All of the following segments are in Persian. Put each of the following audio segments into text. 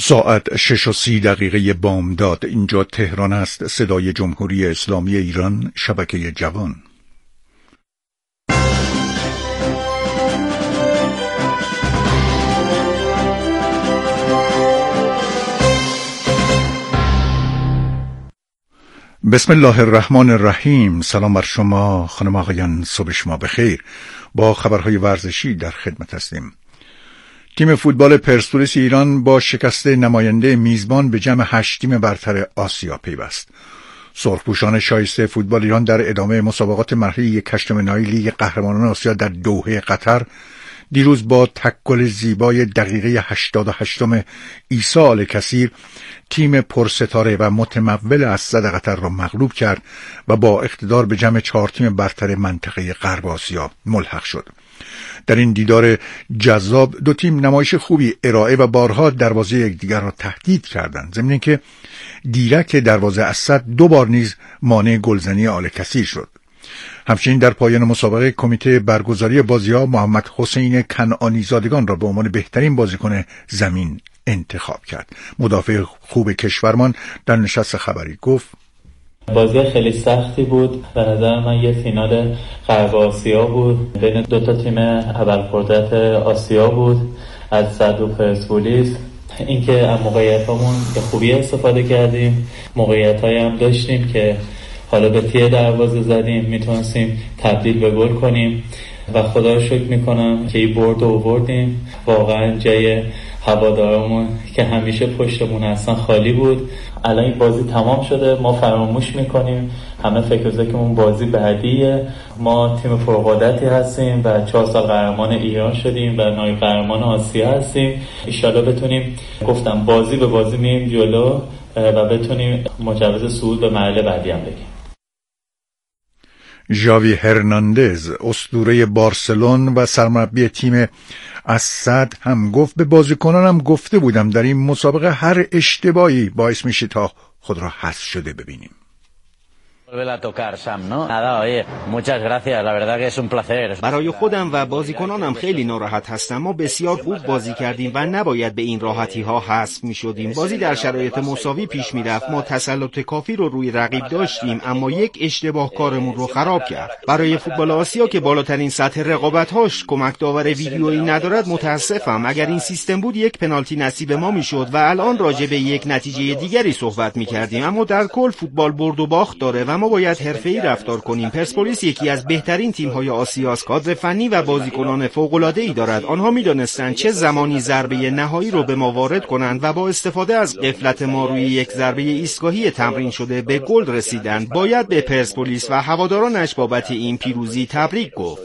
ساعت 6:30 بامداد. اینجا تهران است. صدای جمهوری اسلامی ایران، شبکه جوان. بسم الله الرحمن الرحیم. سلام بر شما خانم آقایان، صبح شما بخیر. با خبرهای ورزشی در خدمت هستیم. تیم فوتبال پرسپولیس ایران با شکست نماینده میزبان به جمع 8 تیم برتر آسیا پیوست. سرخپوشان شایسته فوتبال ایران در ادامه مسابقات مرحله 1/8 نهایی لیگ قهرمانان آسیا در دوحه قطر دیروز با تکل زیبای دقیقه 88 عیسی الکثیر تیم پرستاره و متمول اسد قطر را مغلوب کرد و با اقتدار به جمع 4 تیم برتر منطقه غرب آسیا ملحق شد. در این دیدار جذاب دو تیم نمایش خوبی ارائه و بارها دروازه یکدیگر را تهدید کردند، ضمن اینکه دیرک دروازه اسد 2 بار نیز مانع گلزنی الکثیر شد. همچنین در پایان مسابقه کمیته برگزاری بازی‌ها محمد حسین کنعانی زادگان را به عنوان بهترین بازیکن زمین انتخاب کرد. مدافع خوب کشورمان در نشست خبری گفت: بازی خیلی سختی بود. به نظر من یه فینال غرب آسیا بود بین 2 تا تیم ابرقدرت آسیا بود، از صد و پرسپولیس. اینکه از موقعیتامون به خوبی استفاده کردیم، موقعیتایی هم داشتیم که حالا به تیر دروازه زدیم، میتونستیم تبدیل به گل کنیم و خدا رو شکر میکنم که این برد رو آوردیم. واقعا جای هوادارمون که همیشه پشتمون هستن خالی بود. الان این بازی تمام شده، ما فراموش میکنیم همه فکر ذکرمون بازی بعدیه. ما تیم پرقدرتی هستیم و 4 سال قهرمان ایران شدیم و نایب قهرمان آسیا هستیم. ان بتونیم، گفتم بازی به بازی میریم جلو و بتونیم مجوز صعود به مرحله بعدی هم بگیریم. ژاوی هرناندز اسطوره بارسلون و سرمربی تیم اسد هم گفت: به بازیکنانم گفته بودم در این مسابقه هر اشتباهی باعث میشه تا خود را حذف شده ببینیم. برای خودم و بازیکنانم خیلی ناراحت هستم. ما بسیار خوب بازی کردیم و نباید به این راحتی ها حذف می شدیم. بازی در شرایط مساوی پیش می رفت. ما تسلط کافی رو روی رقیب داشتیم، اما یک اشتباه کارمون رو خراب کرد. برای فوتبال آسیا که بالاترین سطح رقابت هاش کمک داور ویدیویی ندارد متاسفم. اگر این سیستم بود یک پنالتی نصیب ما می شد و الان راجع به یک نتیجه دیگری صحبت می کردیم. اما در کل فوتبال برد و باخت داره و ما باید حرفه‌ای رفتار کنیم. پرسپولیس یکی از بهترین تیم‌های آسیاست. کادر فنی و بازیکنان فوق‌العاده‌ای دارد. آنها می‌دانستند چه زمانی ضربه نهایی رو به ما وارد کنند و با استفاده از غفلت ما روی یک ضربه ایستگاهی تمرین شده به گل رسیدند. باید به پرسپولیس و هوادارانش بابت این پیروزی تبریک گفت.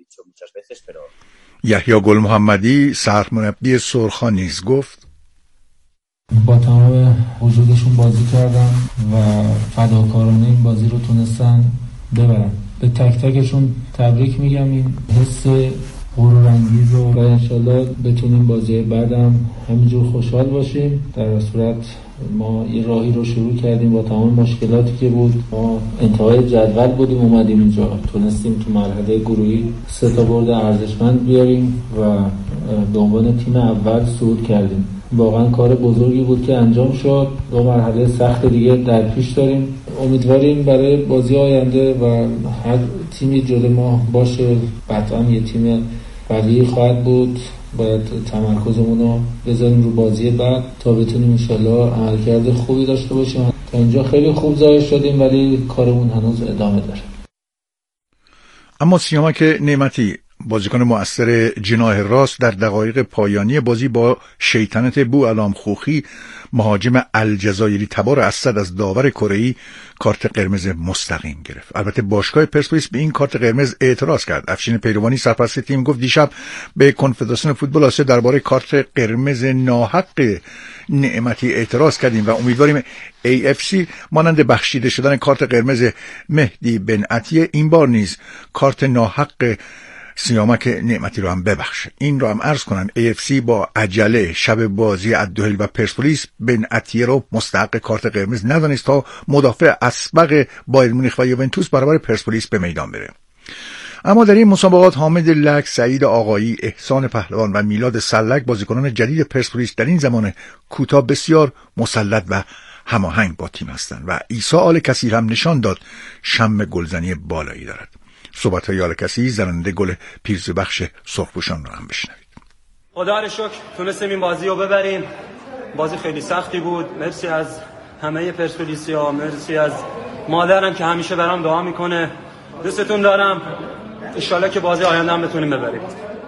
یحیی گل محمدی سرمربی سرخان نیز گفت: با تمام وجودشون بازی کردن و فداکارانه این بازی رو تونستن ببرن. به تک تکشون تبریک میگم. این حس غرورانگیز رو و انشالله بتونیم بازی بعدم همینجور خوشحال باشیم. در صورت ما این راهی رو شروع کردیم با تمام مشکلاتی که بود. ما انتهای جدول بودیم، اومدیم اینجا، تونستیم تو مرحله گروهی 3 تا برد ارزشمند بیاریم و به عنوان تیم اول صعود کردیم. واقعا کار بزرگی بود که انجام شد. 2 مرحله سخت دیگه در پیش داریم. امیدواریم برای بازی آینده و هر تیمی جلوی ما باشه قطعا یه تیم قوی خواهد بود. باید تمرکزمون رو بذاریم رو بازی بعد تا بتونیم انشالله عملکرد خوبی داشته باشیم. تا اینجا خیلی خوب ظاهر شدیم ولی کارمون هنوز ادامه داره. اما سیامک نعمتی بازیکن مؤثر جناح راست در دقایق پایانی بازی با شیطنت بوعلام خوخی مهاجم الجزایری تبار اسد از داور کره‌ای کارت قرمز مستقیم گرفت. البته باشگاه پرسپولیس به این کارت قرمز اعتراض کرد. افشین پیروانی سرپرست تیم گفت دیشب به کنفدراسیون فوتبال آسیا درباره کارت قرمز ناحق نعمتی اعتراض کردیم و امیدواریم AFC مانند بخشیده شدن کارت قرمز مهدی بن عطیه این بار نیز کارت ناحق سیامک نعمتی رو هم ببخشه. این رو هم عرض کنن AFC با عجله شب بازی الدوحیل و پرسپولیس بن عطیه رو مستحق کارت قرمز ندانست تا مدافع اسبق بایر مونیخ و یوونتوس برابر پرسپولیس به میدان بره. اما در این مسابقات حامد لک، سعید آقایی، احسان پهلوان و میلاد سلک بازیکنان جدید پرسپولیس در این زمان کوتاه بسیار مسلط و هماهنگ با تیم هستند و عیسی آل کثیر هم نشان داد شم گلزنی بالایی دارد. صحبت‌های آل کثیر زننده گل پیروزی‌بخش سرخپوشان را هم بشنوید. خدا رو شکر تونستیم این بازی رو ببریم. بازی خیلی سختی بود. مرسی از همه پرسپولیسیا، مرسی از مادرم که همیشه برام دعا میکنه. دوستتون دارم. ان شاءالله که بازی آینده هم بتونیم ببریم.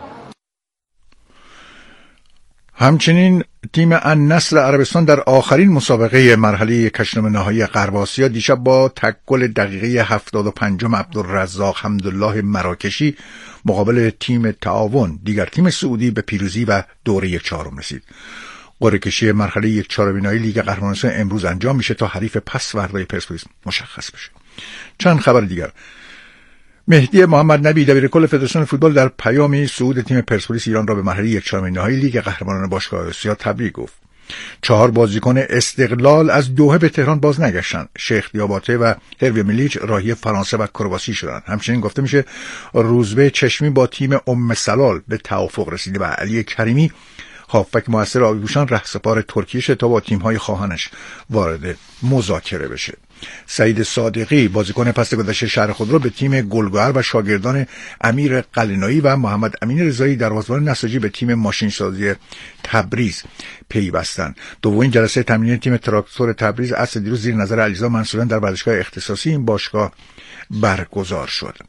همچنین تیم النصر عربستان در آخرین مسابقه مرحله کشنم نهایی غرب آسیا دیشب با تک گل دقیقه 75 عبدالرزاق حمدالله مراکشی مقابل تیم تعاون، دیگر تیم سعودی، به پیروزی و دوره 1/4 رسید. قرعه کشی مرحله 1/4 نهایی لیگ قهرمانان امروز انجام میشه تا حریف پس فردای پرسپولیس مشخص بشه. چند خبر دیگر. مهدی محمد نبی دبیرکل فدراسیون فوتبال در پیامی صعود تیم پرسپولیس ایران را به مرحله 1/4 نهایی لیگ قهرمانان باشگاه آسیا تبریک گفت. 4 بازیکن استقلال از دوحه به تهران باز نگشتند. شیخ دیاباته و هروی ملیچ راهی فرانسه و کرواسی شدند. همچنین گفته میشه روزبه چشمی با تیم ام سلال به توافق رسیده و علی کریمی هافبک موثر آبی‌پوشان رهسپار ترکیه شد تا با تیم‌های خواهانش وارد مذاکره بشه. سعید صادقی بازیکن پس گذشته شهر خودرو به تیم گلگهر و شاگردان امیر قلنویی و محمد امین رضایی دروازه‌بان نساجی به تیم ماشینسازی تبریز پیوستند. دومین جلسه تمرینی تیم تراکتور تبریز عصر دیروز زیر نظر علیرضا منصوریان در ورزشگاه اختصاصی این باشگاه برگزار شد.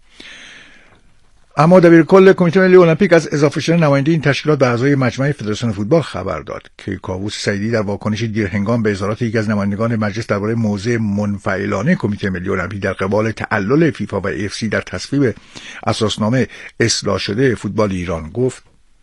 اما دبیرکل کمیته ملی المپیک از اضافه شدن نماینده این تشکیلات به اعضای مجمع فدراسیون فوتبال خبر داد. کیکاووس سعیدی در واکنش دیرهنگام به اظهارات یکی از نمایندگان مجلس درباره موضع منفعلانه کمیته ملی المپیک در قبال تعلل فیفا و AFC در تصویب اساسنامه اصلاح شده فوتبال ایران گفت: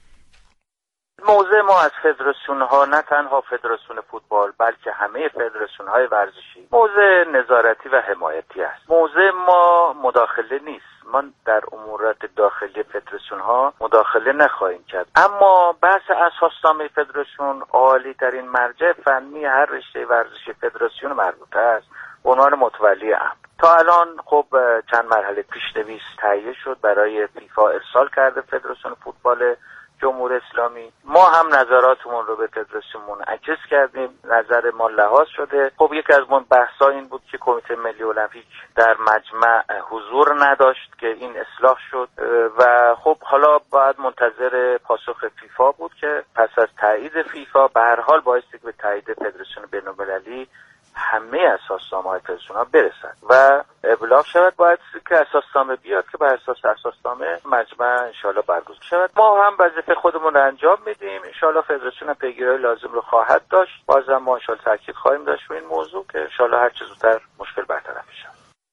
موضع ما از فدراسیون ها، نه تنها فدراسیون فوتبال بلکه همه فدراسیون های ورزشی، موضع نظارتی و حمایتی است. موضع ما مداخله نیست. ما در امورات داخلی فدراسیون ها مداخله نخواهیم کرد. اما بحث اساسنامه فدراسیون عالی ترین مرجع فنی هر رشته ورزشی فدراسیون مربوطه است به عنوان متولی امر. تا الان خب چند مرحله پیش‌نویس تهیه شد برای فیفا ارسال کرده فدراسیون فوتبال جمهوری اسلامی. ما هم نظراتمون رو به فدراسیون منعکس کردیم، نظر ما لحاظ شده. خب یکی از بحث‌ها این بود که کمیته ملی المپیک در مجمع حضور نداشت که این اصلاح شد و خب حالا باید منتظر پاسخ فیفا بود که پس از تایید فیفا به هر حال بایستی به تایید فدراسیون بین‌المللی همه اساسنامه‌های فدراسیون ها برسد و ابلاغ شود. باید که اساسنامه بیاد که بر اساس اساسنامه مجمع انشالله برگزار شود. ما هم وظیفه خودمون رو انجام میدیم. انشالله فدراسیون هم پیگیری لازم رو خواهد داشت. بازم ما انشالله تاکید خواهیم داشت روی این موضوع که انشالله هر چه زودتر مشکل برطرف بشه.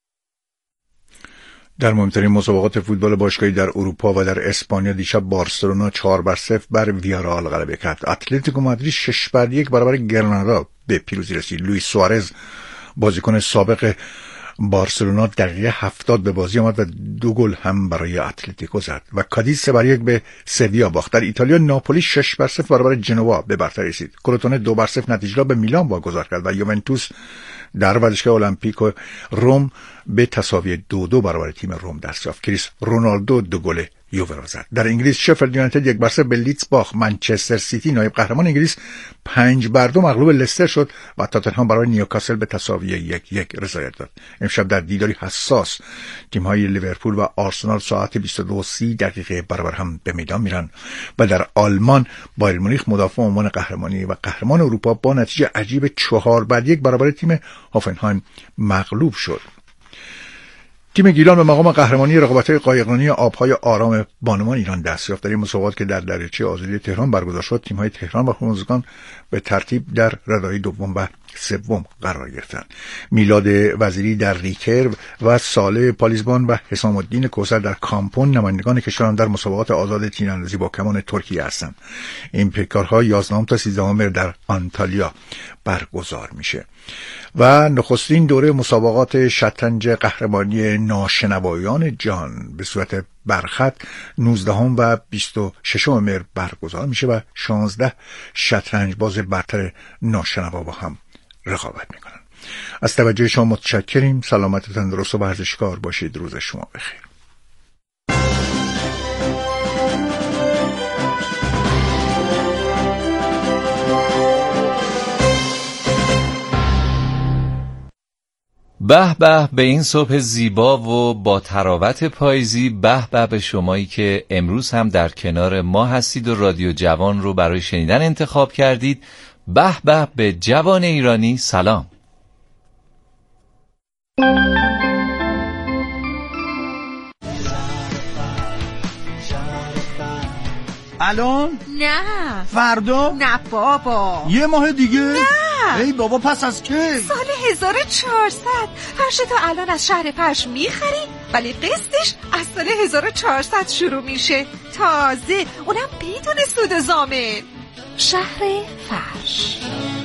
در مهمترین مسابقات فوتبال باشگاهی در اروپا و در اسپانیا دیشب بارسلونا 4-0 بر ویارال غلبه کرد. اتلتیکو مادرید 6-1 برابر گرانادا به پیروزی رسید. لوئیس سوارز بازیکن سابق بارسلونا دقیقه 70 به بازی آمد و 2 گل هم برای اتلتیکو زد و کادیز 3-1 به سویا باخت. در ایتالیا ناپولی 6-0 برابر جنوا به برتری رسید. کروتونه 2-0 نتیجه را به میلان واگذار کرد و یوونتوس در ورزشگاه المپیکو روم به تساوی 2-2 برابر تیم روم دست یافت. کریس رونالدو 2 گل یووه را زد. در انگلیس شفیلد یونایتد 1-0 به لیدز باخت. منچستر سیتی نایب قهرمان انگلیس 5-2 مغلوب لستر شد و تاتنهام برای نیوکاسل به تساوی 1-1 رضایت داد. امشب در دیداری حساس تیم‌های لیورپول و آرسنال ساعت 22:30 برابر هم به میدان میرن و در آلمان بایر مونیخ مدافع عنوان قهرمانی و قهرمان اروپا با نتیجه عجیب 4-1 برابر تیم هافنهایم مغلوب شد. تیم گیلان به مقام قهرمانی رقابت‌های قایقرانی آب‌های آرام بانوان ایران دست یافت. در این مسابقات که در دریاچه آزادی تهران برگزار شد، تیم‌های تهران و هرمزگان به ترتیب در ردای دوم و سوم قرار گرفتند. میلاد وزیری در ریکرو و صالح پالیزبان و حسام الدین کوثر در کامپون نمایندگان کشوران در مسابقات آزاد تیراندازی با کمان ترکیه هستند. این پیکارها 11 تا 13 مهر در آنتالیا برگزار میشه. و نخستین دوره مسابقات شطرنج قهرمانی ناشنوایان جهان به صورت برخط 19 و 26 مهر برگزار میشه و 16 شطرنج باز برتر ناشنوا با هم رقابت میکنن. از توجه شما متشکریم. سلامت و تندرست و ورزشکار باشید. روز شما بخیر. به به به این صبح زیبا و با تراوت پاییزی. به به به شمایی که امروز هم در کنار ما هستید و رادیو جوان رو برای شنیدن انتخاب کردید. به به به جوان ایرانی سلام. الان؟ نه. فردا؟ نه بابا. یه ماه دیگه؟ نه. ای بابا پس از کی؟ سال 1400. فرش تو الان از شهر فرش میخری ولی قسطش از سال 1400 شروع میشه، تازه اونم بدون سود و ضامن. شهر فرش.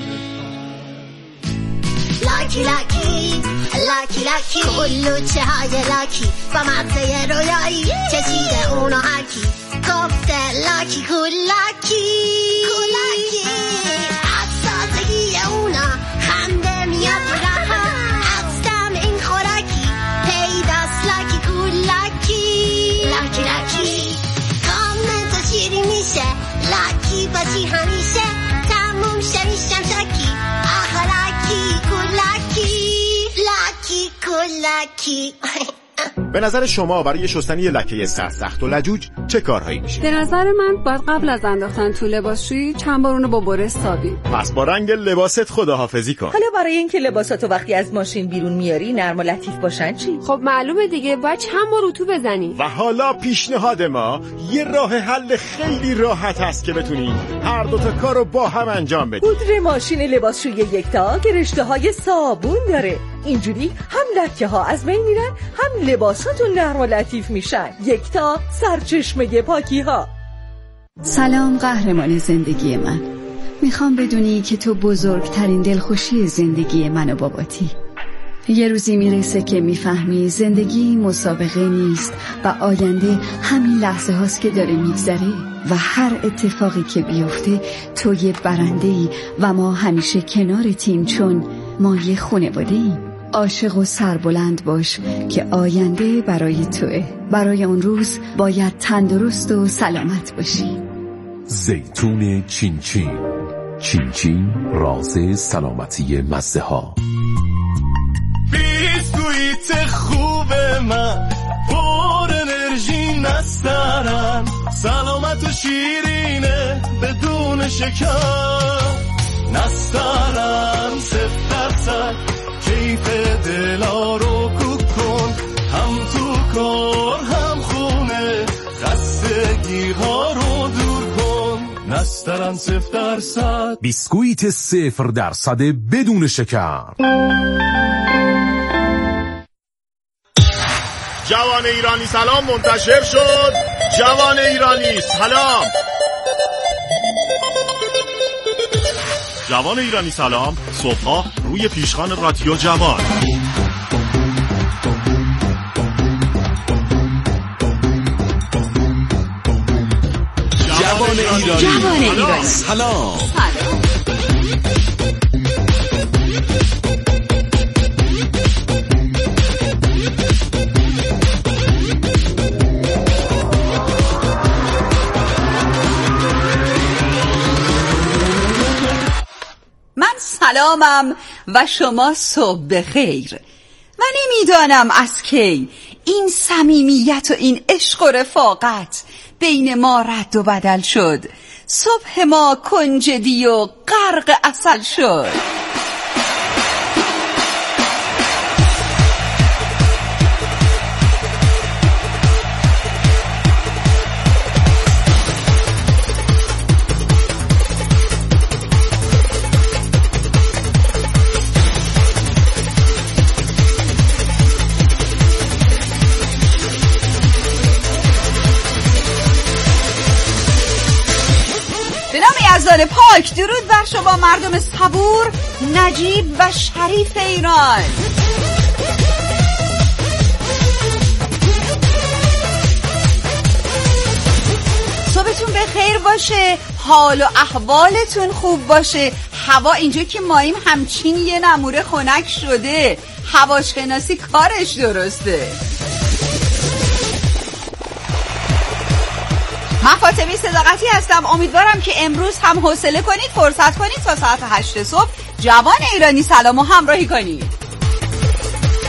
لاکی لاکی لاکی لاکی کلوچه های لاکی با مغزه رویایی چشیده اونو هرکی گفته لاکی کولاکی کولاکی از سازگی اونا خنده میاد رها از دم این خوراکی پیداست لاکی کولاکی لاکی لاکی کامل تو شیری میشه لاکی باشی همیشه تموم شمیشم شاکی آخه لاکی کولاکی لاکی کولاکی. به نظر شما برای شستن یه لکه سرسخت و لجوج چه کارهایی میشه؟ به نظر من باید قبل از انداختن تو لباسشویی چند بار اونو با بره سابی. پس با رنگ لباست خداحافظی کن. حالا برای اینکه لباساتو وقتی از ماشین بیرون میاری نرم و لطیف باشن چی؟ خب معلومه دیگه، باید چند بار اتو بزنی. و حالا پیشنهاد ما یه راه حل خیلی راحت هست که بتونی هر دوتا کارو با هم انجام بدی. پودر ماشین لباسشویی یکتا که رشته‌های صابون داره، اینجوری هم لکه ها از بین میرن هم لباساتون نرم و لطیف میشن. یکتا، سرچشمه پاکی ها. سلام قهرمان زندگی من. میخوام بدونی که تو بزرگترین دلخوشی زندگی من و باباتی. یه روزی میرسه که میفهمی زندگی مسابقه نیست و آینده همین لحظه هاست که داره میگذره و هر اتفاقی که بیفته تو یه برنده‌ای و ما همیشه کنارتیم چون ما یه خانواده‌ایم. عاشق و سربلند باش که آینده برای توئه. برای اون روز باید تندرست و سلامت باشی. زیتون چین چین. چین چین راز سلامتی مزه ها. بیسکویت خوب من پر انرژی نسترن، سلامت و شیرینه بدون شکر نسترن، 0% کیف دلا رو کوک کن، هم تو کار هم خونه خستگی ها رو دور کن، نسترن 0%. بیسکویت 0% بدون شکر. جوان ایرانی سلام منتشر شد. جوان ایرانی سلام. جوان ایرانی سلام صبحا روی پیشخوان رادیو جوان. جوان ایرانی سلام. سلامم و شما صبح بخیر. من نمیدانم از کی این صمیمیت و این عشق و رفاقت بین ما رد و بدل شد. صبح ما کنجدی و غرق عسل شد. پاک درود بر شما مردم صبور، نجیب و شریف ایران. صبحتون بخیر باشه، حال و احوالتون خوب باشه. هوا اینجا که ماییم همچین یه نموره خنک شده، هواشناسی کارش درسته. من فاطمه صداقتی هستم. امیدوارم که امروز هم حوصله کنید، فرصت کنید تا ساعت 8 صبح جوان ایرانی سلامو همراهی کنید.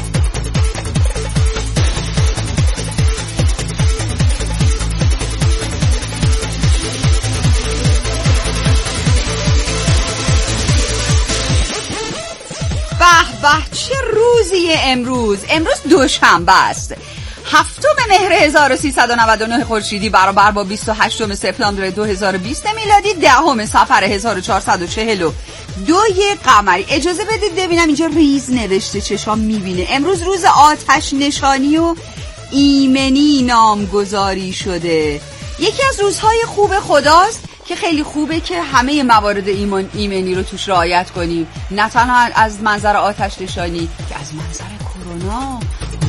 امروز دوشنبه است، 7 مهر 1399 خورشیدی برابر با 28 سپتامبر 2020 میلادی، 10 صفر 1442 قمری. اجازه بدید ببینم اینجا ریز نوشته، چشام میبینه. امروز روز آتش نشانی و ایمنی نامگذاری شده. یکی از روزهای خوب خداست که خیلی خوبه که همه موارد ایمنی رو توش رعایت کنیم، نه تنها از منظر آتش نشانی که از منظر کرونا.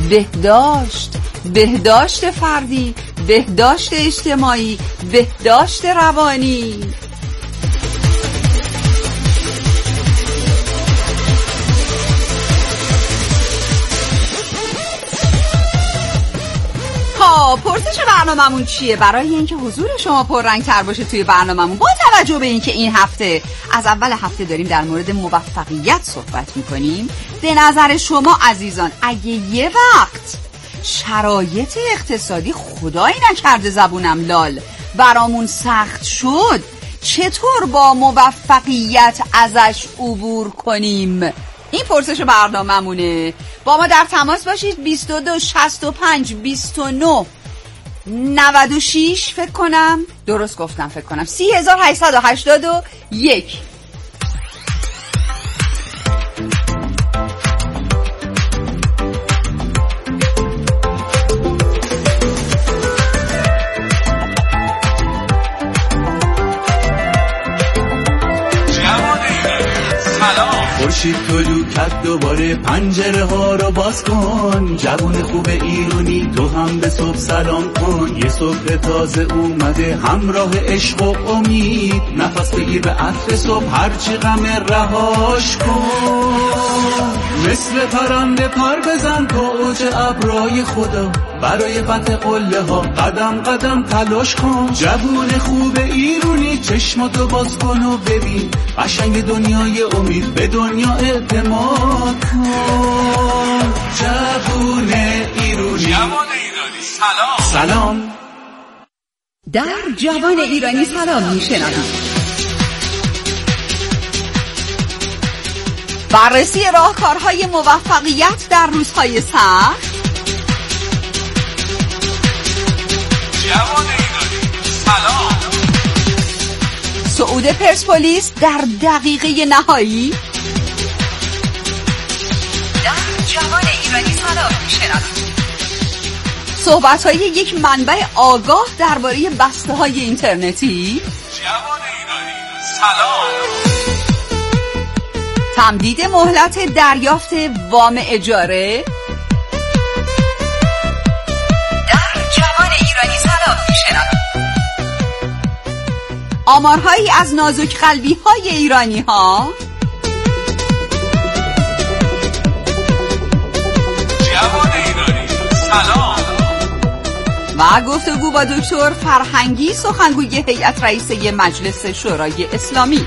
بهداشت فردی، بهداشت اجتماعی، بهداشت روانی. پرسش برناممون چیه؟ برای اینکه حضور شما پررنگ تر باشه توی برناممون، با توجه به اینکه این هفته از اول هفته داریم در مورد موفقیت صحبت میکنیم، به نظر شما عزیزان اگه یه وقت شرایط اقتصادی خدایی نکرده زبونم لال برامون سخت شد، چطور با موفقیت ازش عبور کنیم؟ این پرسش برناممونه. با ما در تماس باشید. 22 65 29 96 فکر کنم 3881. خورشید طلوع کرد دوباره، پنجره ها رو باز کن، جوون خوب ایرانی تو هم به صبح سلام کن. یه صبح تازه اومده همراه عشق و امید، نفس بگیر به عطر صبح هرچی غم رهاش کن. مثل پرنده پر بزن تا اوج ابرای خدا، برای فتح قله ها قدم قدم تلاش کن. جوون خوب ایرانی چشماتو باز کن و ببین قشنگ دنیای امید، به دنیا اعتماد کن. جوون ایرانی سلام. در جوان ایرانی سلام میشنویم. بررسی راهکارهای موفقیت در روزهای سخت. جوان ایرانی سلام. صعود پرسپولیس در دقیقه نهایی. در جوان ایرانی سلام میشنویم. صحبت‌های یک منبع آگاه درباره بسته‌های اینترنتی. جوان ایرانی سلام. تمدید مهلت دریافت وام اجاره. در جوان ایرانی سلام میشنویم. آمارهایی از نازک قلبی‌های ایرانی‌ها. جوان ایرانی سلام. و گفتگو با دکتر فرهنگی، سخنگوی هیئت رئیسه مجلس شورای اسلامی.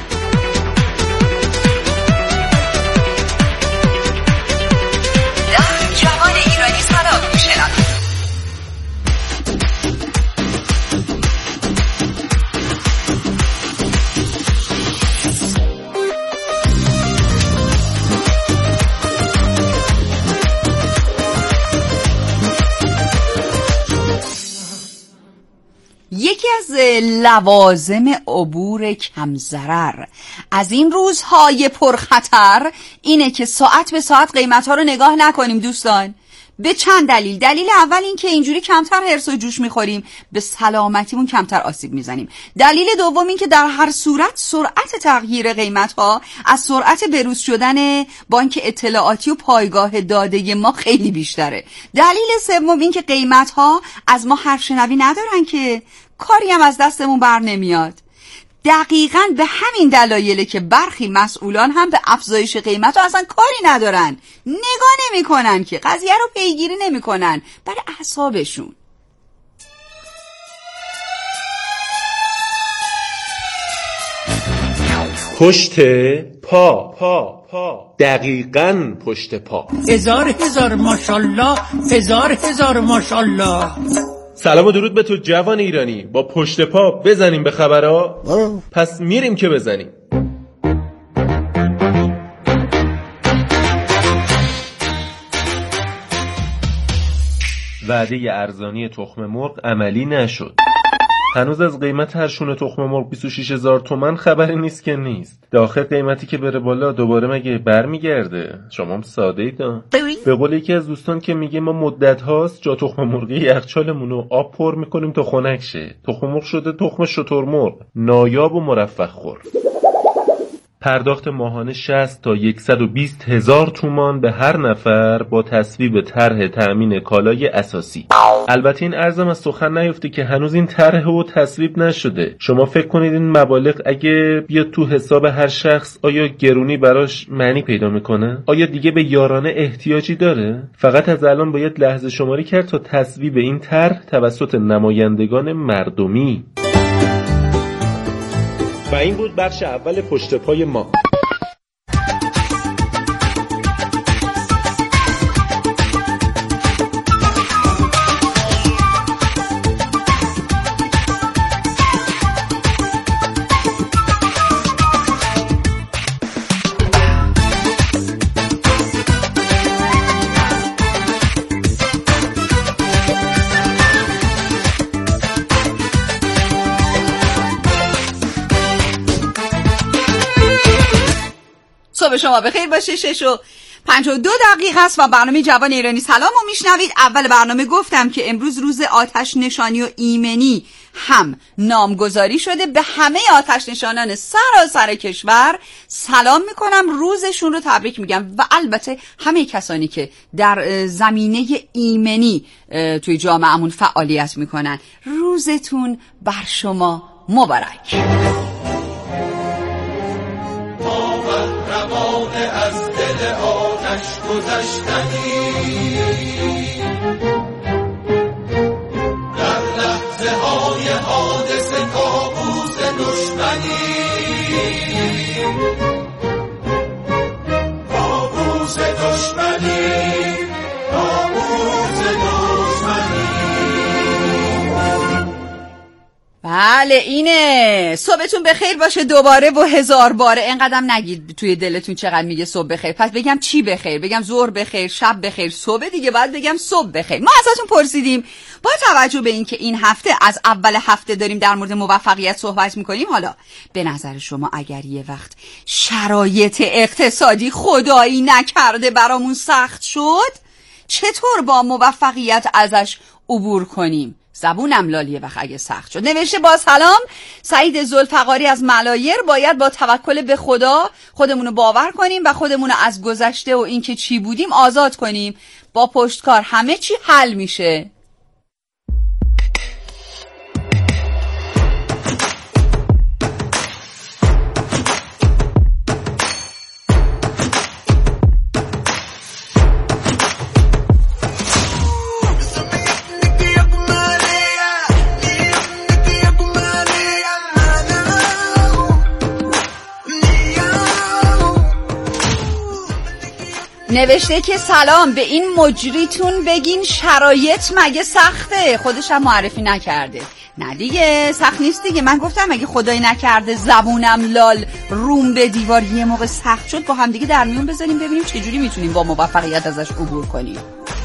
یکی از لوازم عبور کم ضرر از این روزهای پرخطر اینه که ساعت به ساعت قیمت‌ها رو نگاه نکنیم دوستان. به چند دلیل. دلیل اول این که اینجوری کمتر هرس و جوش میخوریم، به سلامتیمون کمتر آسیب میزنیم. دلیل دوم این که در هر صورت سرعت تغییر قیمت‌ها از سرعت بروز شدن بانک اطلاعاتی و پایگاه داده ما خیلی بیشتره. دلیل سوم این که قیمت‌ها از ما حرفشنوی ندارن که کاری هم از دستمون بر نمیاد. دقیقاً به همین دلایله که برخی مسئولان هم به افزایش قیمت اصلا کاری ندارن، نگاه نمی کنن، که قضیه رو پیگیری نمی کنن برای اعصابشون. پشت پا دقیقاً پشت پا. هزار ماشالله، هزار ماشالله. سلام و درود به تو جوان ایرانی. با پشت پا بزنیم به خبرها. پس میریم که بزنیم. وعده ارزانی تخم مرغ عملی نشد. هنوز از قیمت هر شونه تخم مرغ 26000 تومان خبری نیست که نیست. داخل قیمتی که بره بالا دوباره مگه برمیگرده؟ شما هم ساده اید. به قول یکی از دوستان که میگه ما مدت هاست جا تخم مرغی یخچالمون رو آب پر میکنیم تا خنک شه. تخم مرغ شده تخم شترمرغ، نایاب و مرفه خور. پرداخت ماهانه 60 تا 120 هزار تومان به هر نفر با تصویب طرح تأمین کالای اساسی. البته این ارزم از سخن نیفته که هنوز این طرح و تصویب نشده. شما فکر کنید این مبالغ اگه بیاد تو حساب هر شخص آیا گرونی براش معنی پیدا میکنه؟ آیا دیگه به یارانه احتیاجی داره؟ فقط از الان باید لحظه شماری کرد تا تصویب این طرح توسط نمایندگان مردمی. و این بود بخش اول پشت پای ما. صبح شما بخیر باشه. 6:52 است و برنامه جوان ایرانی سلام رو میشنوید. اول برنامه گفتم که امروز روز آتش نشانی و ایمنی هم نامگذاری شده. به همه آتش نشانان سراسر کشور سلام میکنم، روزشون رو تبریک میگم و البته همه کسانی که در زمینه ایمنی توی جامعهمون فعالیت میکنن، روزتون بر شما مبارک. روانه از دل آتش گذشتنی، در لحظه های حادثه کابوس دشمنی، کابوس دشمنی، کابوس دشمنی. بله اینه. صبحتون بخیر باشه دوباره و هزار باره. اینقدرم نگید توی دلتون چقدر میگه صبح بخیر. پس بگم چی بخیر؟ بگم ظهر بخیر، شب بخیر، صبح دیگه بعد بگم صبح بخیر. ما ازتون پرسیدیم با توجه به اینکه این هفته از اول هفته داریم در مورد موفقیت صحبت میکنیم، حالا به نظر شما اگر یه وقت شرایط اقتصادی خدایی نکرده برامون سخت شد، چطور با موفقیت ازش عبور کنیم؟ زبونم لالیه وقت اگه سخت شد. نوشته با سلام سعید ذوالفقاری از ملایر. باید با توکل به خدا خودمونو باور کنیم و خودمونو از گذشته و اینکه چی بودیم آزاد کنیم. با پشتکار همه چی حل میشه. نوشته که سلام به این مجریتون بگین شرایط مگه سخته؟ خودش هم معرفی نکرده. نه دیگه سخت نیست دیگه. من گفتم اگه خدایی نکرده زبونم لال روم به دیوار یه موقع سخت شد، با هم دیگه در میون بذاریم ببینیم چجوری میتونیم با موفقیت ازش عبور کنیم.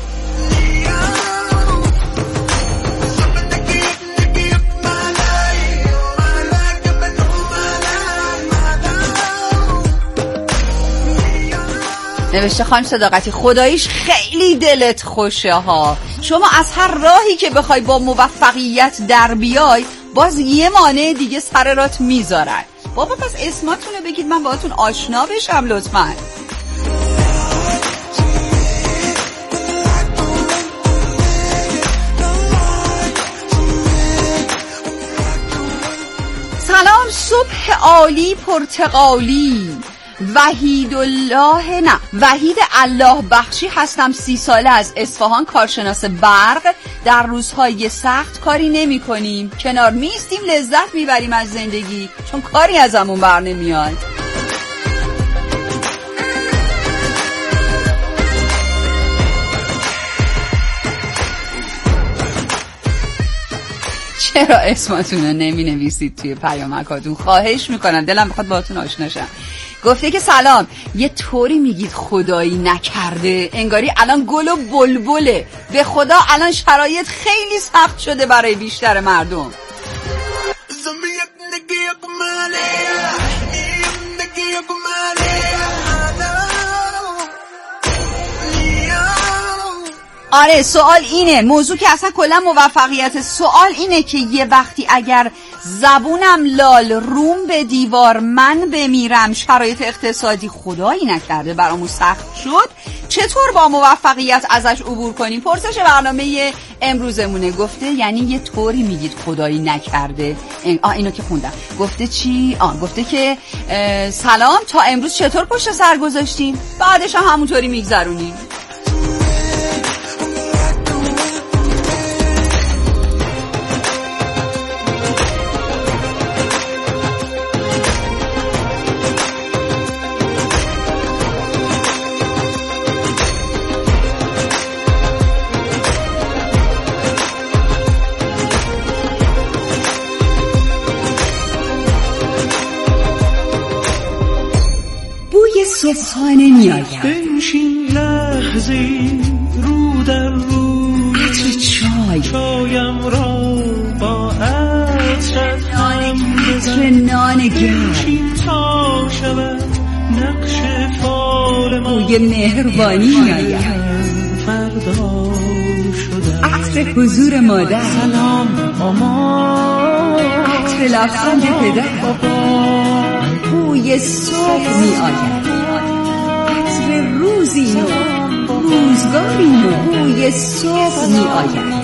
نوشته خانم صداقتی خداییش خیلی دلت خوشه ها. شما از هر راهی که بخوای با موفقیت در بیای باز یه مانع دیگه سر رات میذارن. بابا پس اسماتون رو بگید من باهاتون آشنا بشم لطفاً. سلام صبح عالی پرتقالی. وحید الله بخشی هستم. 30 ساله از اصفهان، کارشناس برق. در روزهای سخت کاری نمی کنیم، کنار میستیم، لذت میبریم از زندگی چون کاری ازمون بر نمیاد. چرا اسماتون رو نمی نویسید توی پیامکاتون؟ خواهش میکنم، دلم بخواد باهاتون آشنا شم. گفته که سلام، یه طوری میگید خدایی نکرده انگاری الان گل و بلبله. به خدا الان شرایط خیلی سخت شده برای بیشتر مردم. آره سوال اینه، موضوع که اصلا کلا موفقیت، سوال اینه که یه وقتی اگر زبونم لال روم به دیوار من بمیرم، شرایط اقتصادی خدایی نکرده برامون سخت شد، چطور با موفقیت ازش عبور کنیم؟ پرسش برنامه امروزمونه. گفته یعنی یه طوری میگید خدایی نکرده. اینو که خوندم. گفته چی؟ گفته که سلام، تا امروز چطور پشت سر گذاشتیم؟ بعدش هم همونطوری میگذرونیم. صبحانه میآید، بنشین لحظی رو در رو، عطر چای چایم را با عطر نان گرم، بنشین تا شود نقش فال ما، بوی مهربانی میآید، فردا شدم، عطر حضور مادر، سلام مامان، عطر لبخند پدر، بوی صبح میآید، روزی نو، روزگاری نو، بوی صبح می آید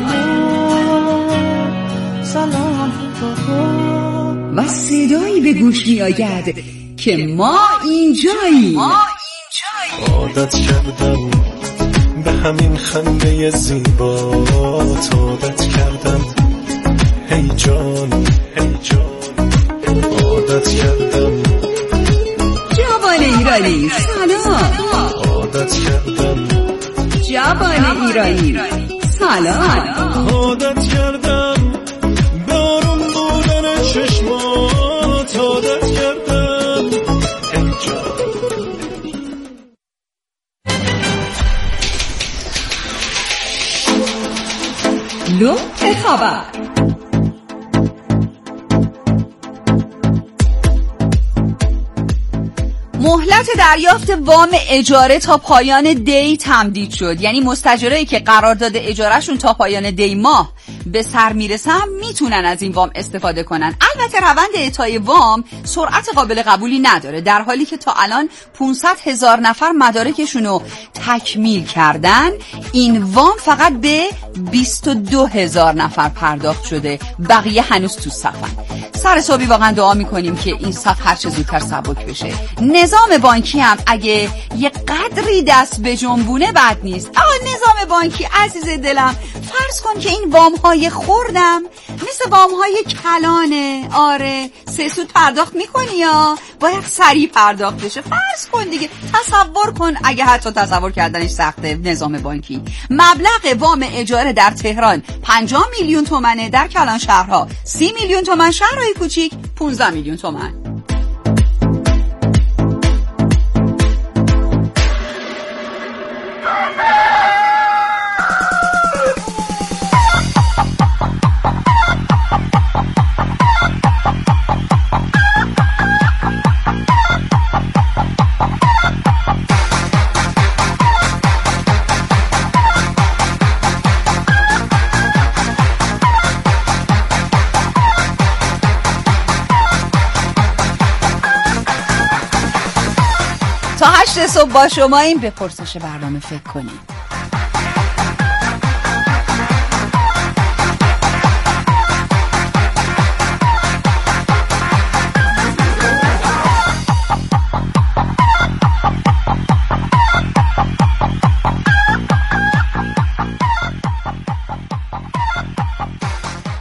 و صدایی به گوش می آید که ما اینجاییم. عادت کردم به همین خنده زیبات، عادت کردم هی جان هی جان، عادت کردم جوان ایرانی سلام، عادت کردم جوان ایرانی سلام، عادت کردم به آروم بودن چشمات، عادت کردم لطف خبر. مهلت دریافت وام اجاره تا پایان دی تمدید شد. یعنی مستاجرایی که قرارداد اجارهشون تا پایان دی ماه به سر میرسه هم میتونن از این وام استفاده کنن. البته روند اعطای وام سرعت قابل قبولی نداره، در حالی که تا الان 500,000 نفر مدارکشونو تکمیل کردن. این وام فقط به 22,000 نفر پرداخت شده، بقیه هنوز تو صفن. سر صبحی واقعا دعا میکنیم که این صف هر چه زودتر سبک بشه. نظام بانکی هم اگه یه قدری دست به جنبونه بد نیست. نظام بانکی عزیز دلم، فرض کن که این وام های خوردم مثل وام های کلانه. آره 3 سود پرداخت میکنی یا باید سریع پرداخت بشه. فرض کن دیگه، تصور کن اگه حتی تصور کردنش سخته. نظام بانکی مبلغ وام اجاره در تهران 50 میلیون تومنه، در کلان شهرها 30 میلیون تومن، شهرهای کوچیک 15 میلیون تومن. تا 8 صبح با شما این به پرسش برنامه فکر کنید.